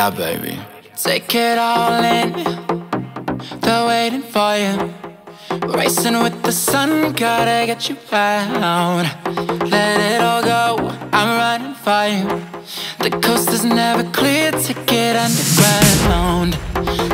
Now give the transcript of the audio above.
Yeah, baby. Take it all in, they're waiting for you. Racing with the sun, gotta get you out. Let it all go, I'm running for you. The coast is never clear, take it underground.